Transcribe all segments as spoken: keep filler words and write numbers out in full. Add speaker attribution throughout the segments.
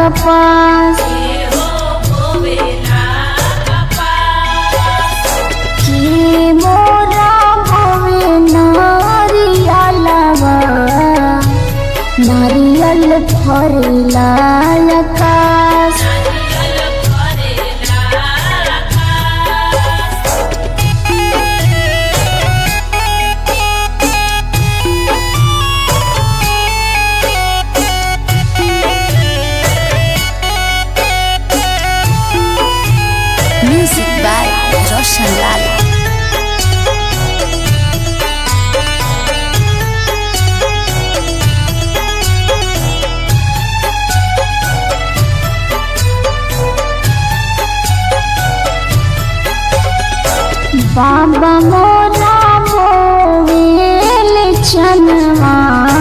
Speaker 1: कपास की मोरा भवे नारियलवा नारियल फरेला आकाश
Speaker 2: Music by Roshan Lal.
Speaker 1: बाबा मोरा बोवेल चनवा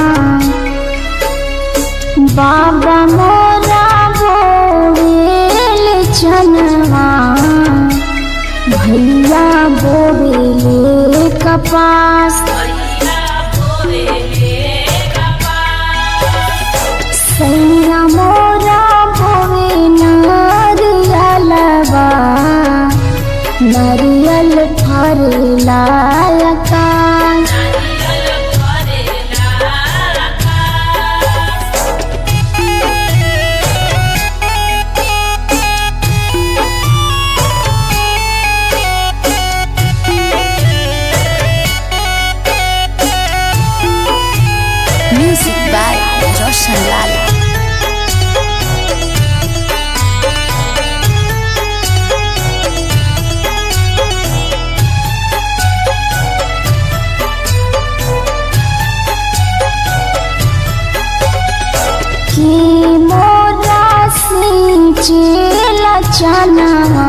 Speaker 1: बाबा मोरा बोवेल चनवा भैया बोवेले कपास सैया मोरा बोवे नारियलवा नारियल फरेला आकाश
Speaker 2: Music by Roshan Lal.
Speaker 1: की मोरा सिंचेला चनवा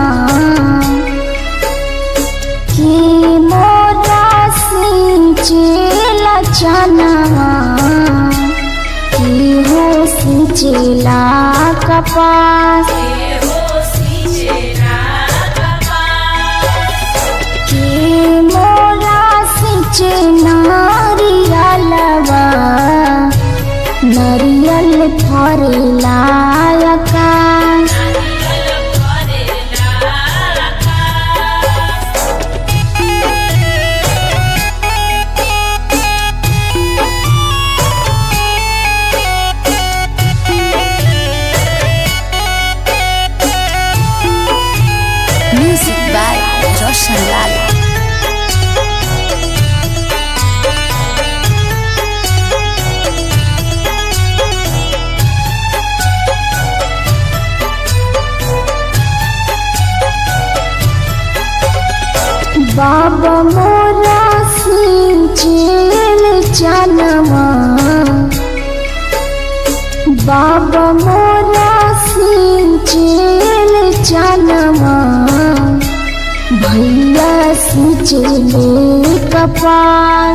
Speaker 1: की मोरा सिंचेला चनवा की हो सिंचेला कपास की मोरा सिंचे नारियलवा नारियल फरेला आकाश
Speaker 2: Music by Roshan Lal.
Speaker 1: बाबा मोरा सिंचेल चनवा बाबा मोरा सिंचेल चनवा भैया सिंचेले कपास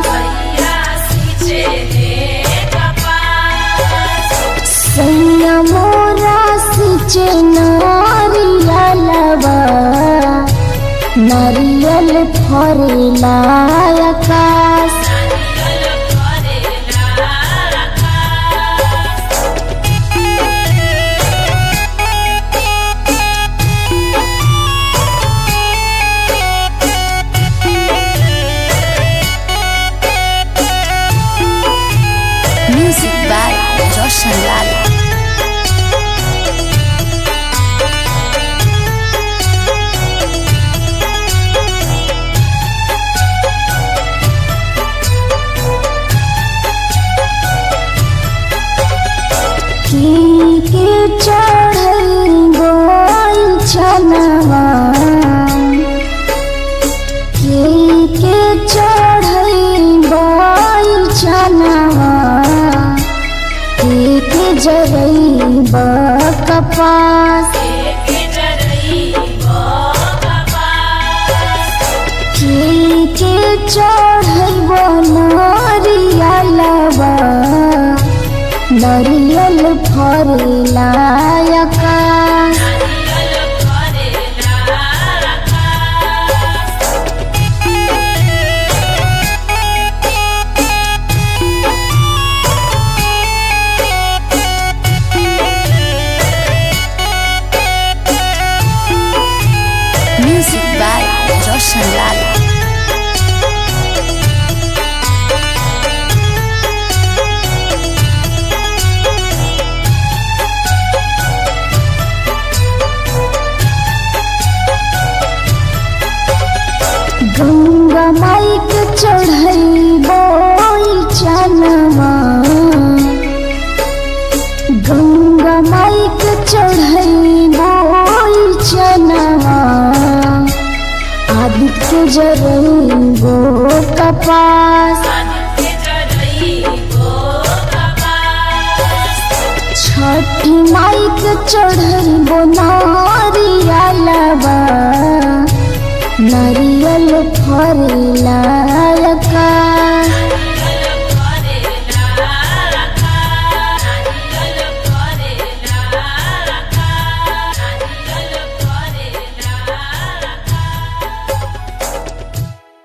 Speaker 1: सैया मोरा सिंचे नारियलवा नारियल फरेला आकाश
Speaker 2: Music by Roshan Lal.
Speaker 1: की के चढ़ई बोल चनवा की के चढ़ई बोल चनवा की के जरई कपास की के चढ़ई नारियलवा नारियल फरेला आकाश गंगा माई के चढ़ैबो चनवा आदित्य जरैबो कपास छठी माई के चढ़ैबो नारियलवा नारियल फरेला